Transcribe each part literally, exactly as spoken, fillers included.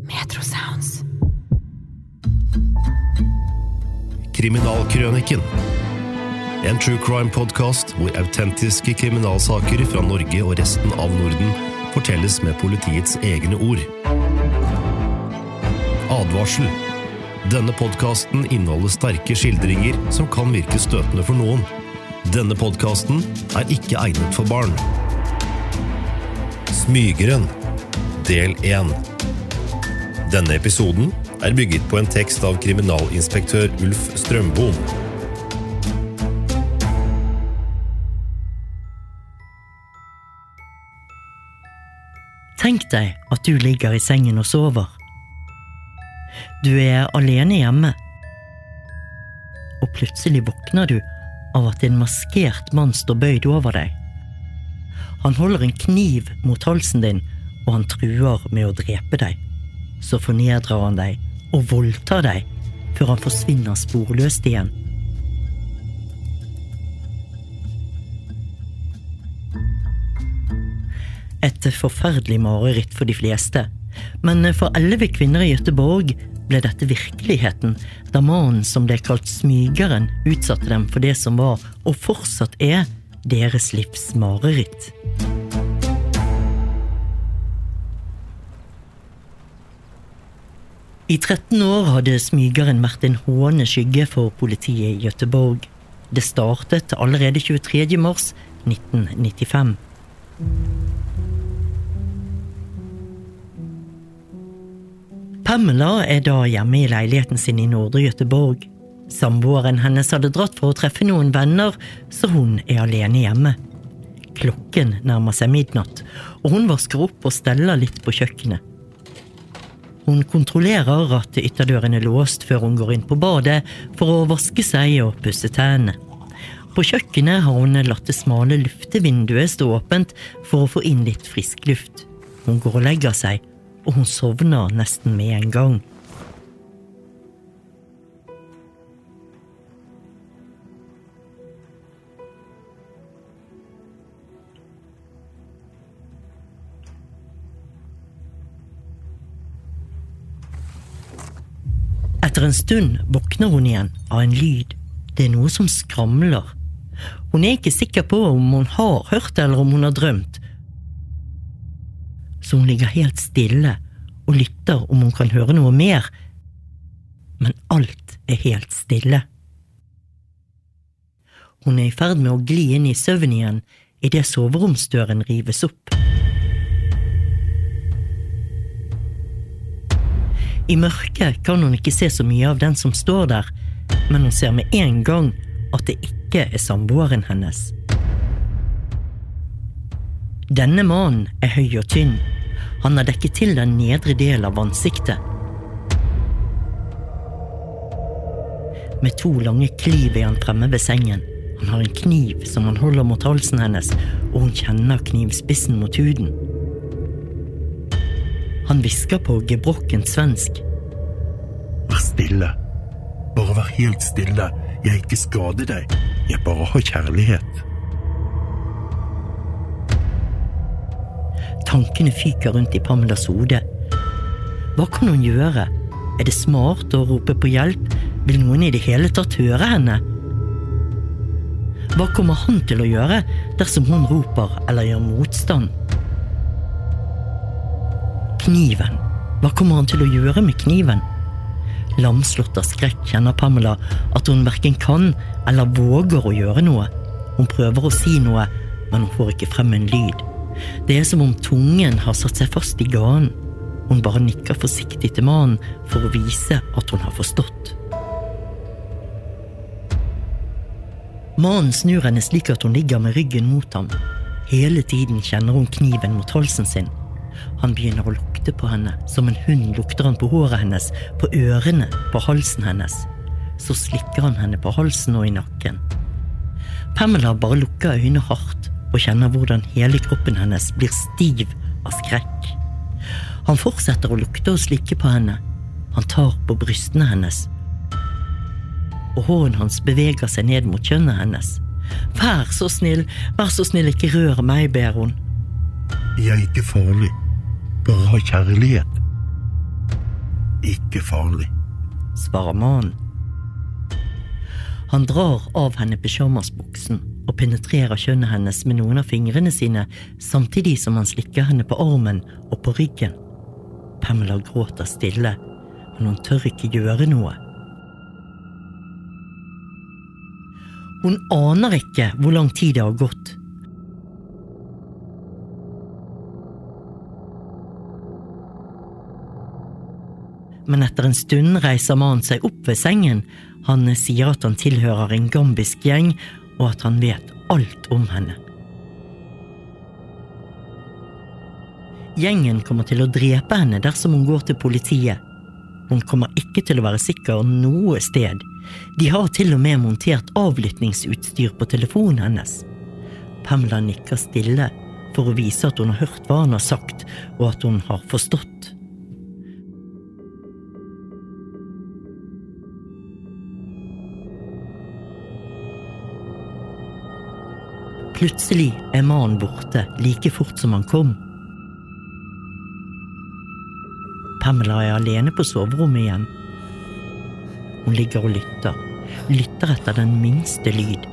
Metro Sounds. Kriminalkrøniken. En true crime podcast hvor autentiske kriminalsaker fra Norge og resten av Norden fortelles med politiets egne ord. Advarsel. Denne podcasten inneholder sterke skildringer som kan virke støtende for noen. Denne podcasten er ikke egnet for barn. Smygeren. Del én. Denne episoden er bygget på en tekst av kriminalinspektør Ulf Strømbom. Tenk deg at du ligger i sengen og sover. Du er alene hjemme. Og plutselig våkner du av at en maskert mann står bøyd over deg. Han holder en kniv mot halsen din, og han truer med å drepe deg. Så fornedrer han deg og voldtar deg, før han forsvinner sporløst igjen. Et forferdelig mareritt for de fleste, men for elleve kvinner i Göteborg ble dette virkeligheten, da mannen som ble kalt Smygeren utsatte dem for det som var, og fortsatt er, deres livs mareritt. I tretten år hadde Smygeren vært en hånende skygge for politiet i Göteborg. Det startet allerede tjuetredje mars nitten nittifem. Pamela er da hjemme i leiligheten sin i Nordre Göteborg. Samboeren hennes hadde dratt for å treffe noen venner, så hun er alene hjemme. Klokken nærmer seg midnatt, og hun vasker opp og steller litt på kjøkkenet. Hun kontrollerer at ytterdøren er låst før hun går inn på badet for å vaske seg og pusse tennene. På kjøkkenet har hun latt det smale luftevinduet stå åpent for å få inn litt frisk luft. Hun går og legger seg, og hun sovner nesten med en gang. Etter en stund våkner hun igjen av en lyd. Det er noe som skramler. Hun er ikke sikker på om hun har hørt eller om hun har drømt. Så hun ligger helt stille og lytter om hun kan høre noe mer. Men alt er helt stille. Hun er i ferd med å gli inn i søvn igjen i det soveromsdøren rives opp. I mørket kan hun ikke se så mye av den som står der, men hun ser med en gang at det ikke er samboeren hennes. Denne mannen er høy og tynn. Han har dekket til den nedre del av ansiktet. Med to lange kliv er han fremme ved sengen. Han har en kniv som han holder mot halsen hennes, og hun kjenner knivspissen mot huden. Han visker på gebrokken svensk. Vær stille. Bare vær helt stille. Jeg ikke skader deg. Jeg bare har kjærlighet. Tankene fyker rundt i Pamelas hode. Hva kan hun gjøre? Er det smart å rope på hjelp? Vil noen i det hele tatt høre henne? Hva kommer han til å gjøre dersom hun roper eller gjør motstand? Kniven. Hva kommer han til å gjøre med kniven? Lamslått av skrekk kjenner Pamela at hun hverken kan eller våger å gjøre noe. Hun prøver å si noe, men hun får ikke frem en lyd. Det er som om tungen har satt seg fast i ganen. Hun bare nikker forsiktig til mannen for å vise at hun har forstått. Mannen snur henne slik at hun ligger med ryggen mot ham. Hele tiden kjenner hun kniven mot halsen sin. Han begynner å lukte på henne. Som en hund lukter han på håret hennes, på ørene, på halsen hennes. Så slikker han henne på halsen og i nakken. Pamela bare lukker øynene hardt og kjenner hvordan hele kroppen hennes blir stiv av skrekk. Han fortsetter å lukte og slikke på henne. Han tar på brystene hennes. Og hånden hans beveger seg ned mot kjønnet hennes. Vær så snill, vær så snill, ikke rør meg, ber hun. Jeg er ikke farlig. Bare ha kjærlighet. ikke farlig, svarer mannen. Han drar av henne pyjamasbuksen og penetrerer kjønnet hennes med noen av fingrene sine, samtidig som han slikker henne på armen og på ryggen. Pamela gråter stille, men hun tør ikke gjøre noe. Hun aner ikke hvor lang tid det har gått. Men etter en stund reiser mannen seg opp ved sengen. Han sier at han tilhører en gambisk gjeng, og at han vet alt om henne. Gjengen kommer til å drepe henne dersom hun går til politiet. Hun kommer ikke til å være sikker noe sted. De har til og med montert avlyttingsutstyr på telefonen hennes. Pamela nikker stille for å vise at hun har hørt hva han har sagt, og at hun har forstått. Plutselig er mannen borte like fort som han kom. Pamela er alene på soverommet igjen. Hun ligger og lytter, lytter etter den minste lyd.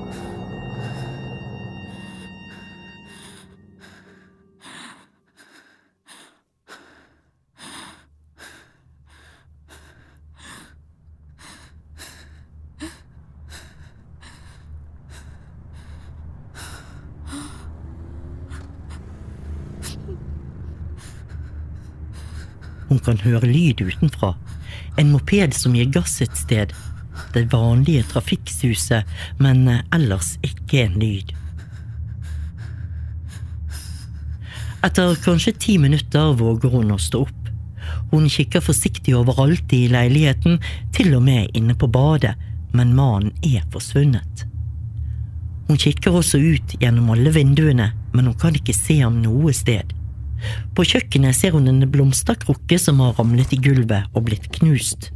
Hun kan høre lyd utenfra. En moped som gir gass et sted. Det vanlige trafikksuset, men ellers ikke en lyd. Etter kanskje ti minutter våger hun å stå opp. Hun kikker forsiktig overalt i leiligheten, til og med inne på badet, men mannen er forsvunnet. Hun kikker også ut gjennom alle vinduene, men hun kan ikke se ham noe sted. På kjøkkenet ser hun en blomsterkrukke som har ramlet i gulvet og blitt knust.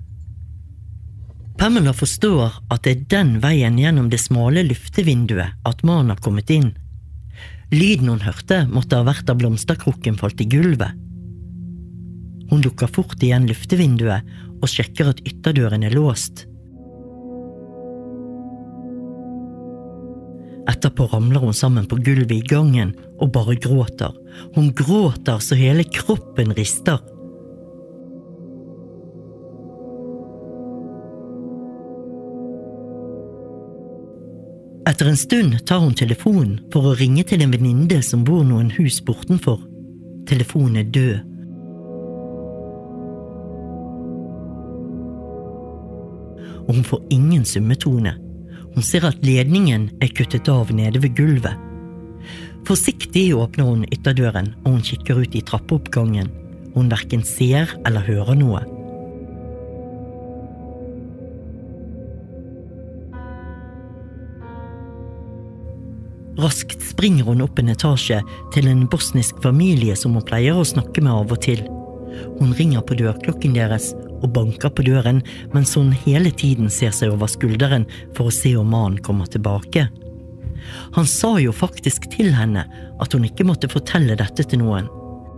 Pamela forstår at det er den veien gjennom det smale luftevinduet at mannen har kommet inn. Lyden hun hørte måtte ha vært da blomsterkrukken falt i gulvet. Hun lukker fort igjen luftevinduet og sjekker at ytterdøren er låst. Etterpå ramler hun sammen på gulvet i gangen og bare gråter. Hun gråter så hele kroppen rister. Etter en stund tar hun telefonen for å ringe til en venninne som bor noen hus bortenfor. Telefonen er død. Og hun får ingen summetone. Hun ser at ledningen er kuttet av nede ved gulvet. Forsiktig åpner hun ytterdøren, og hun kikker ut i trappeoppgangen. Hun hverken ser eller hører noe. Raskt springer hun opp en etasje til en bosnisk familie som hun pleier å snakke med av og til. Hun ringer på dørklokken deres og banker på døren, mens hun hele tiden ser seg over skulderen for å se om mannen kommer tilbake. Han sa jo faktisk til henne at hun ikke måtte fortelle dette til noen.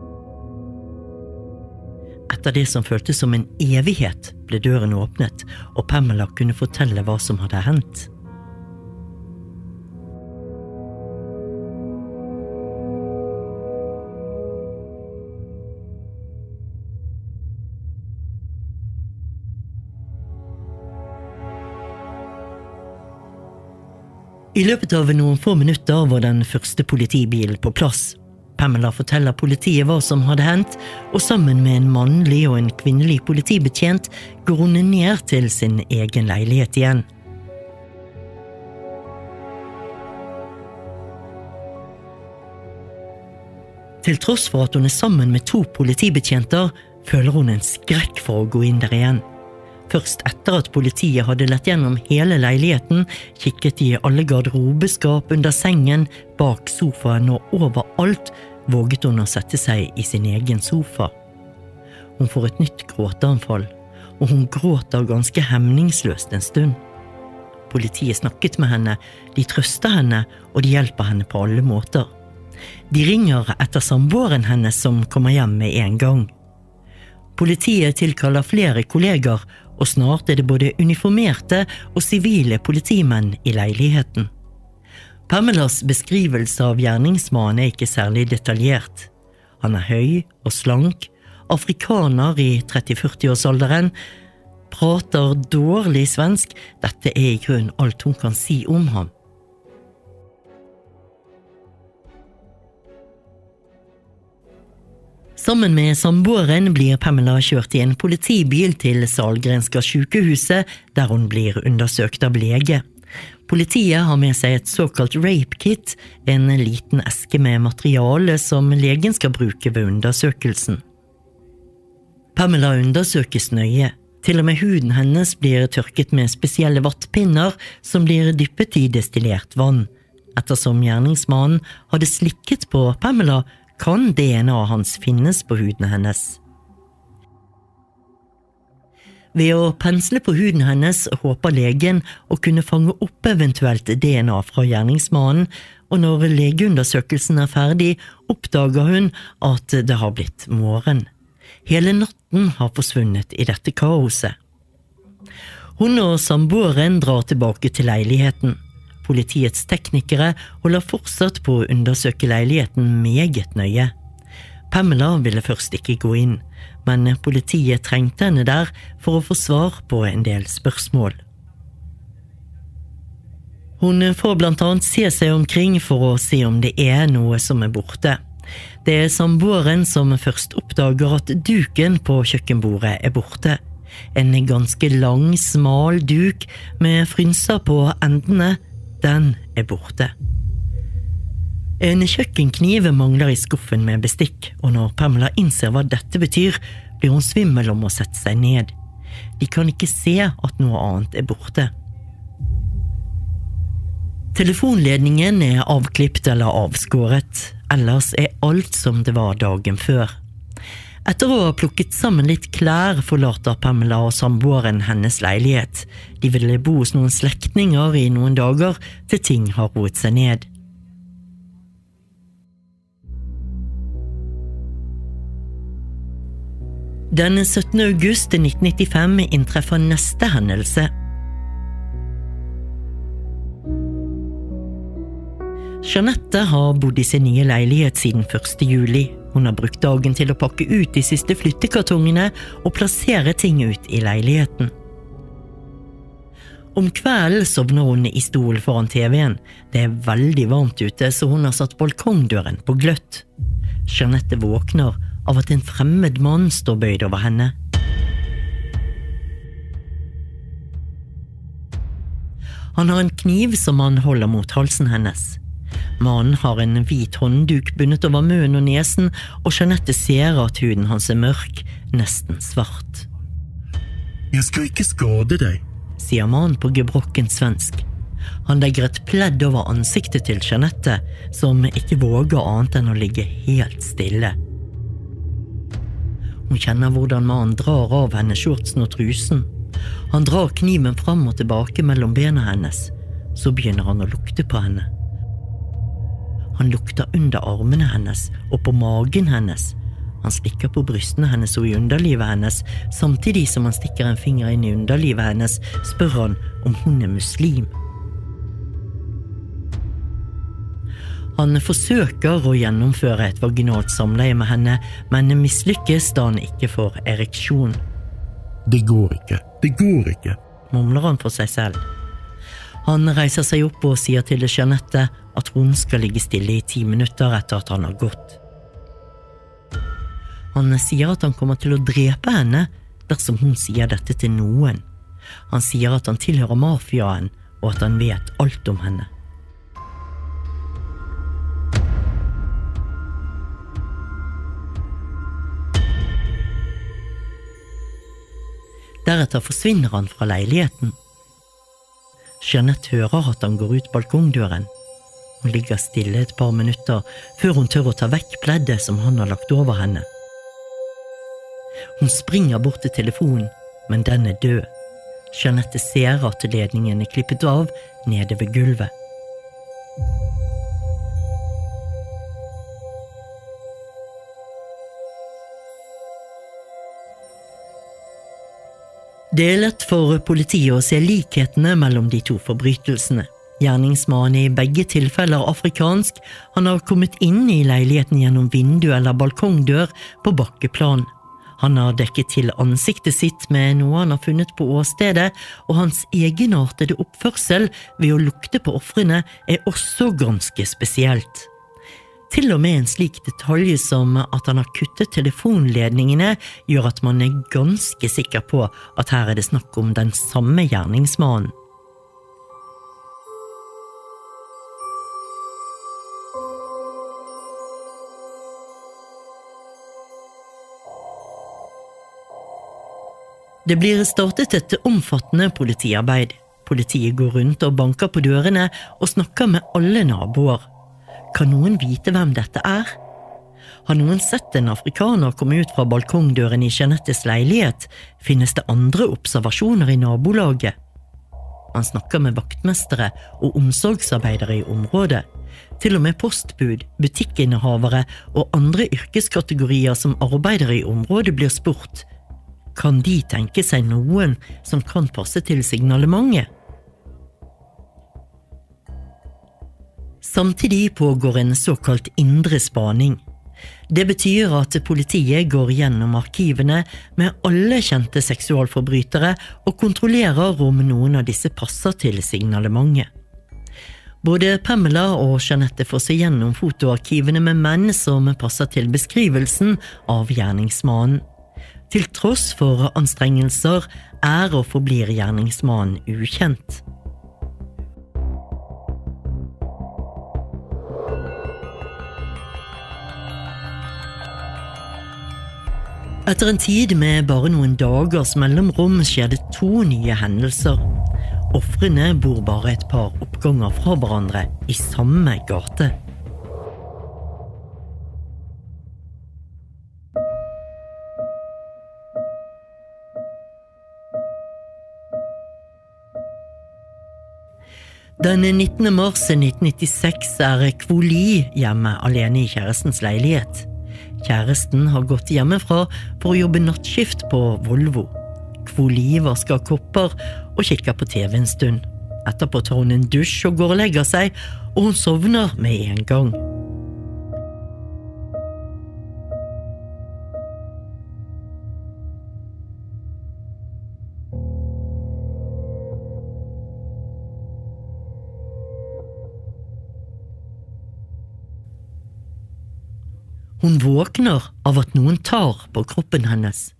Etter det som føltes som en evighet ble døren åpnet, og Pamela kunne fortelle hva som hadde hendt. I løpet av noen få minutter var den første politibilen på plass. Pamela forteller politiet hva som hadde hendt, og sammen med en mannlig og en kvinnelig politibetjent går hun ned til sin egen leilighet igjen. Til tross for at hun er sammen med to politibetjenter, føler hun en skrekk for å gå inn der igjen. Først etter at politiet hadde lett gjennom hele leiligheten, kikket de i alle garderobeskap, under sengen, bak sofaen og overalt, våget hun å sette seg i sin egen sofa. Hun får et nytt gråteanfall, og hun gråter ganske hemningsløst en stund. Politiet snakket med henne, de trøster henne, og de hjelper henne på alle måter. De ringer etter samboeren hennes som kommer hjem med en gang. Politiet tilkaller flere kolleger, og snart er det både uniformerte og sivile politimenn i leiligheten. Pamelas beskrivelse av gjerningsmannen er ikke særlig detaljert. Han er høy og slank, afrikaner i tretti-førti-årsalderen, prater dårlig svensk. Dette er i grunnen alt hun kan si om ham. Sammen med samboeren blir Pamela kjørt i en politibil til Sahlgrenska sykehuset, der hun blir undersøkt av lege. Politiet har med seg et såkalt rape kit, en liten eske med materiale som legen skal bruke ved undersøkelsen. Pamela undersøkes nøye. Til og med huden hennes blir tørket med spesielle vattpinner som blir dyppet i destillert vann. Ettersom gjerningsmannen hadde slikket på Pamela, kan D N A hans finnes på huden hennes. Ved å pensle på huden hennes håper legen å kunne fange opp eventuelt D N A fra gjerningsmannen, og når legeundersøkelsen er ferdig, oppdager hun at det har blitt morgen. Hele natten har forsvunnet i dette kaoset. Hun og samboeren drar tilbake til leiligheten. Politiets teknikere holder fortsatt på å undersøke leiligheten meget nøye. Pamela ville først ikke gå inn, men politiet trengte henne der for å få svar på en del spørsmål. Hun får blant annet se seg omkring for å se om det er noe som er borte. Det er samboeren som først oppdager at duken på kjøkkenbordet er borte. En ganske lang, smal duk med frynser på endene. Den er borte. En kjøkkenkniv mangler i skuffen med bestikk, og når Pamela innser hva dette betyr, blir hun svimmel om å sette seg ned. De kan ikke se at noe annet er borte. Telefonledningen er avklipt eller avskåret, ellers er alt som det var dagen før. Etter å ha plukket sammen litt klær forlater Pamela og samboeren hennes leilighet. De ville bo hos noen slektninger i noen dager til ting har roet seg ned. Den syttende august nitten nittifem inntreffer neste hendelse. Jeanette har bodd i sin nye leilighet siden første juli. Hun har brukt dagen til å pakke ut de siste flyttekartongene og plassere ting ut i leiligheten. Om kvelden sovner hun i stol foran T V-en. Det er veldig varmt ute, så hun har satt balkongdøren på gløtt. Jeanette våkner av at en fremmed mann står bøyd over henne. Han har en kniv som han holder mot halsen hennes. Mannen har en hvit håndduk bundet over munnen og nesen, og Jeanette ser at huden hans er mørk, nesten svart. Jeg skal ikke skade deg, sier mannen på gebrokken svensk. Han legger et pledd over ansiktet til Jeanette, som ikke våger annet enn å ligge helt stille. Hun kjenner hvordan mannen drar av henne skjortsen og trusen. Han drar kniven fram og tilbake mellom bena hennes. Så begynner han å lukte på henne. Han lukter under armene hennes og på magen hennes. Han stikker på brystene hennes og i underlivet hennes. Samtidig som han stikker en finger inn i underlivet hennes, spør han om hun er muslim. Han forsøker å gjennomføre et vaginalt samleie med henne, men mislykkes da han ikke får ereksjon. Det går ikke, det går ikke, mumler han for seg selv. Han reiser seg opp og sier til Jeanette at hun skal ligge stille i ti minutter etter at han har gått. Han sier at han kommer til å drepe henne dersom hun sier dette til noen. Han sier at han tilhører mafiaen og at han vet alt om henne. Deretter forsvinner han fra leiligheten. Jeanette hører at han går ut balkongdøren. Hun ligger stille et par minutter før hun tør å ta vekk pleddet som han har lagt over henne. Hun springer bort til telefonen, men den er død. Jeanette ser at ledningen er klippet av nede ved gulvet. Det er lett for politiet å se likhetene mellom de to forbrytelsene. Gjerningsmannen i begge tilfeller afrikansk, han har kommet inn i leiligheten gjennom vindu eller balkongdør på bakkeplan. Han har dekket til ansiktet sitt med noe han har funnet på åstedet, og hans egenartede oppførsel ved å lukte på ofrene er også ganske spesielt. Til og med en slik detalj som at han har kuttet telefonledningene gjør at man er ganske sikker på at her er det snakk om den samme gjerningsmannen. Det blir startet et omfattende politiarbeid. Politiet går rundt og banker på dørene og snakker med alle naboer. Kan noen vite hvem dette er? Har noen sett en afrikaner komme ut fra balkongdøren i Jeanettes leilighet? Finnes det andre observasjoner i nabolaget? Han snakker med vaktmestere og omsorgsarbeidere i området. Til og med postbud, butikkinnehavere og andre yrkeskategorier som arbeider i området blir spurt. Kan de tenke seg noen som kan passe til signalementet? Samtidig pågår en såkalt indre spaning. Det betyr at politiet går gjennom arkivene med alle kjente seksualforbrytere og kontrollerer om noen av disse passer til signalementet. Både Pamela og Jeanette får se gjennom fotoarkivene med menn som passer til beskrivelsen av gjerningsmannen. Til tross for anstrengelser er og forblir gjerningsmannen ukjent. Etter en tid med bare noen dagers mellomrom skjer det to nye hendelser. Ofrene bor bare et par oppganger fra hverandre i samme gate. Den nittende mars nitten nittiseks er Kvoli hjemme alene i kjærestens leilighet. Kjæresten har gått hjemmefra for å jobbe nattskift på Volvo. Kvoli vasker kopper og kikker på T V en stund. Etterpå tar hun en dusj og går og legger seg, og hun sovner med en gang. Hun våkner av at noen tar på kroppen hennes.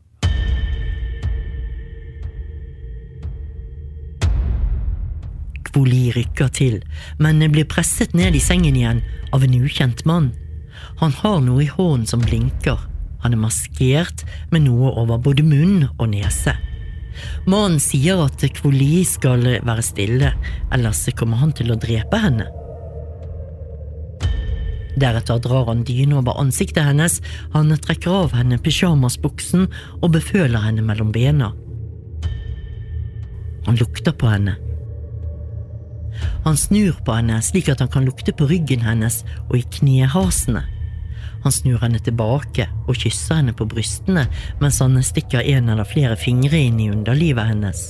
Kvoli rykker til, men blir presset ned i sengen igjen av en ukjent mann. Han har noe i hånden som blinker. Han er maskert med noe over både munn og nese. Mannen sier at Kvoli skal være stille, ellers kommer han til å drepe henne. Deretter drar han dyne over ansiktet hennes, han trekker av henne pyjamasbuksen og beføler henne mellom bena. Han lukter på henne. Han snur på henne slik at han kan lukte på ryggen hennes og i knehasene. Han snur henne tilbake og kysser henne på brystene mens han stikker en eller flere fingre inn i underlivet hennes.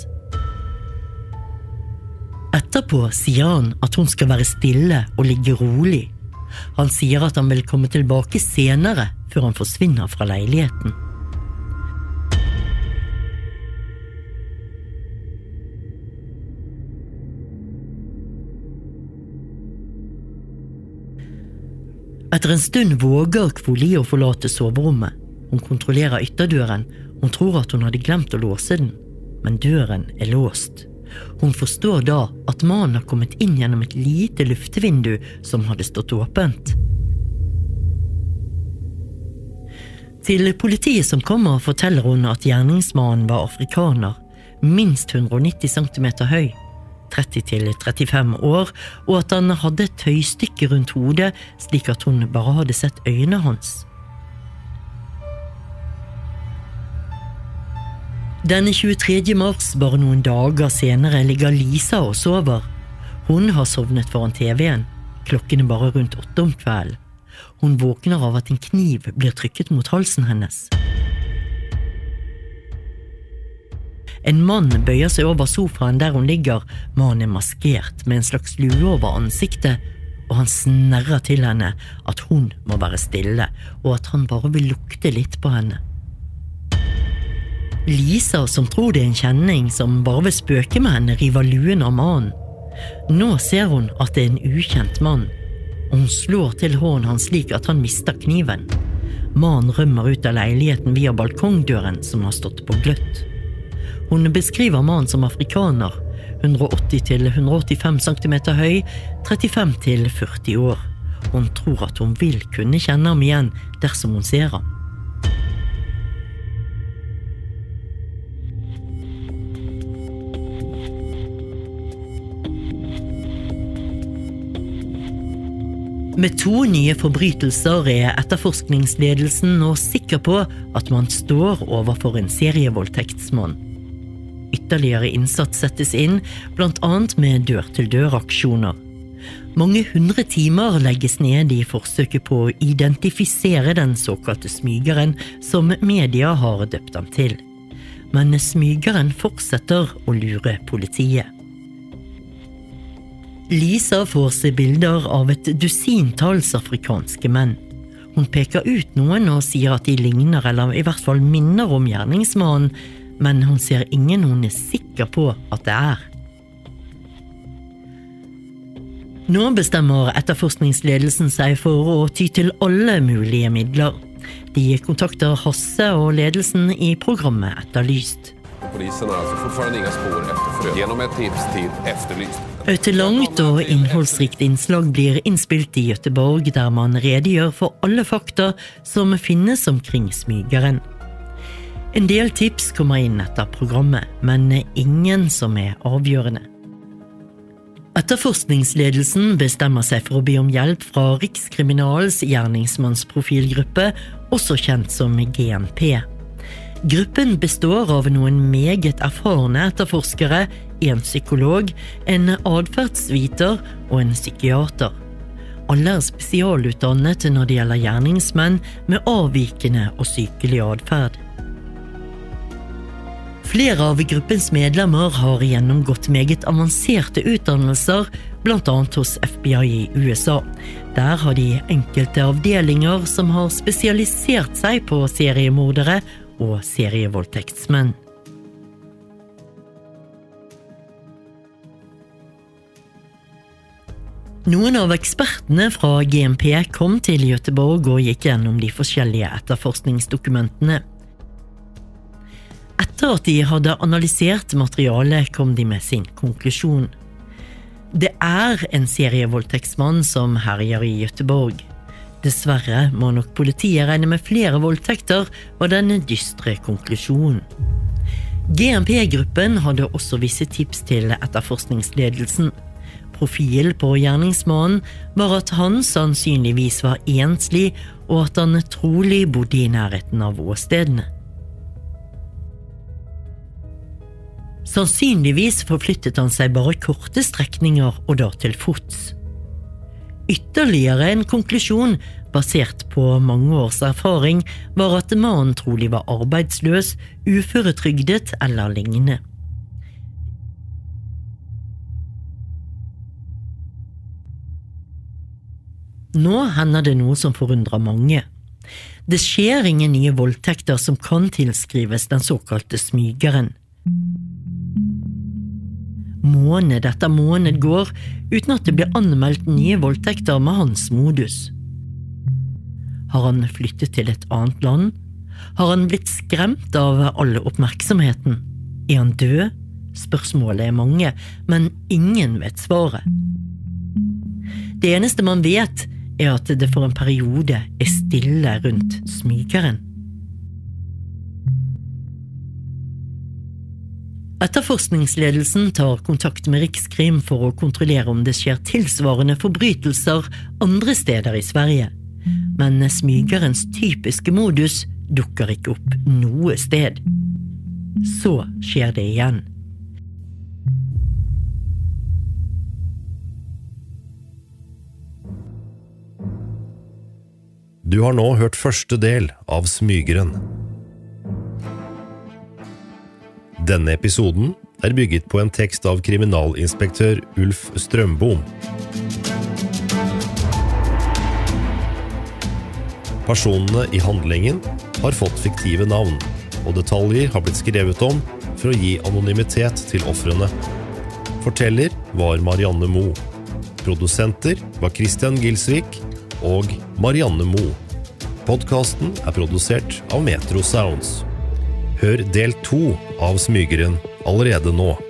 Etterpå sier han at hun skal være stille og ligge rolig. Han sier at han vil komme tilbake senere før han forsvinner fra leiligheten. Etter en stund våger Kvoli å forlate soverommet. Hun kontrollerer ytterdøren. Hun tror at hun hadde glemt å låse den, men døren er låst. Hun forstår da at mannen har kommet inn gjennom et lite luftevindu som hadde stått åpent. Til politiet som kommer forteller hun at gjerningsmannen var afrikaner, minst hundre og nitti centimeter høy, tretti til trettifem år, og at han hadde et tøystykke rundt hodet slik at hun bare hadde sett øynene hans. Den tjuetredje mars, bare noen dager senere, ligger Lisa og sover. Hun har sovnet foran T V-en. Klokken er bare rundt åtte om kvelden. Hun våkner av at en kniv blir trykket mot halsen hennes. En mann bøyer seg over sofaen der hun ligger. Mannen er maskert med en slags lue over ansiktet, og han snerrer til henne at hun må være stille, og at han bare vil lukte litt på henne. Lisa, som tror det er en kjenning som bare vil spøke med henne, river luen av mannen. Nå ser hun at det er en ukjent mann, og hun slår til hånden hans slik at han mister kniven. Mannen rømmer ut av leiligheten via balkongdøren som har stått på gløtt. Hun beskriver mannen som afrikaner, hundre åtti til hundre åttifem centimeter høy, trettifem til førti år. Hun tror at hun vil kunne kjenne ham igjen dersom hun ser ham. Med to nye forbrytelser er etterforskningsledelsen nå sikker på at man står overfor en serievoldtektsmann. Ytterligere innsats settes inn, blant annet med dør-til-dør-aksjoner. Mange hundre timer legges ned i forsøket på å identifisere den såkalte smygeren som media har døpt ham til. Men smygeren fortsetter å lure politiet. Lisa får se bilder av et dusintalls afrikanske menn. Hun peker ut noen og sier at de ligner eller i hvert fall minner om gjerningsmannen, men hun ser ingen hun er sikker på at det er. Nå bestemmer etterforskningsledelsen seg for å ty til alle mulige midler. De kontakter Hasse og ledelsen i programmet Etterlyst. Polisen har altså fortfarande inga spår efter Frø. Genom et tips til Efterlyst. Et langt og innholdsrikt innslag blir innspilt i Göteborg, der man redegjør for alle fakta som finnes omkring smygeren. En del tips kommer inn etter programmet, men ingen som er avgjørende. Etterforskningsledelsen bestemmer seg for å be om hjelp fra Rikskriminalens gjerningsmannsprofilgruppe, også kjent som G M P. Gruppen består av noen meget erfarne etterforskere, en psykolog, en adferdsviter og en psykiater. Alle er spesialutdannet når det gjelder gjerningsmenn med avvikende og sykelig adferd. Flere av gruppens medlemmer har gjennomgått meget avanserte utdannelser, blant annet hos F B I i U S A. Der har de enkelte avdelinger som har spesialisert seg på seriemordere og serievoldtektsmenn. Noen av ekspertene fra G M P kom til Göteborg og gikk gjennom de forskjellige etterforskningsdokumentene. Etter at de hadde analysert materialet, kom de med sin konklusjon. Det er en serievoldtektsmann som herjer i Göteborg. Dessverre må nok politiet regne med flere voldtekter, var denne dystre konklusjonen. G M P-gruppen hadde også visse tips til etterforskningsledelsen. Profil på gjerningsmannen var at han sannsynligvis var enslig, og at han trolig bodde i nærheten av åstedene. Sannsynligvis forflyttet han seg bare korte strekninger, og da til fots. Ytterligere en konklusjon, basert på mange års erfaring, var at mannen trolig var arbeidsløs, uføretrygdet eller lignende. Nå hender det noe som forundrer mange. Det skjer ingen nye voldtekter som kan tilskrives den såkalte smygeren. Måned etter måned går uten at det blir anmeldt nye voldtekter med hans modus. Har han flyttet til et annet land? Har han blitt skremt av all oppmerksomheten? Er han død? Spørsmålet er mange, men ingen vet svaret. Det eneste man vet er at det for en periode er stille rundt smygeren. Etterforskningsledelsen tar kontakt med Rikskrim for å kontrollere om det skjer tilsvarende forbrytelser andre steder i Sverige. Men smygerens typiske modus dukker ikke opp noe sted. Så skjer det igjen. Du har nå hørt første del av Smygeren. Denne episoden er bygget på en tekst av kriminalinspektør Ulf Strømbom. Personene i handlingen har fått fiktive navn, og detaljer har blitt skrevet om for å gi anonymitet til offrene. Forteller var Marianne Mo. Produsenter var Christian Gilsvik og Marianne Mo. Podcasten er produsert av Metro Sounds. Hør del to av Smygeren allerede nå.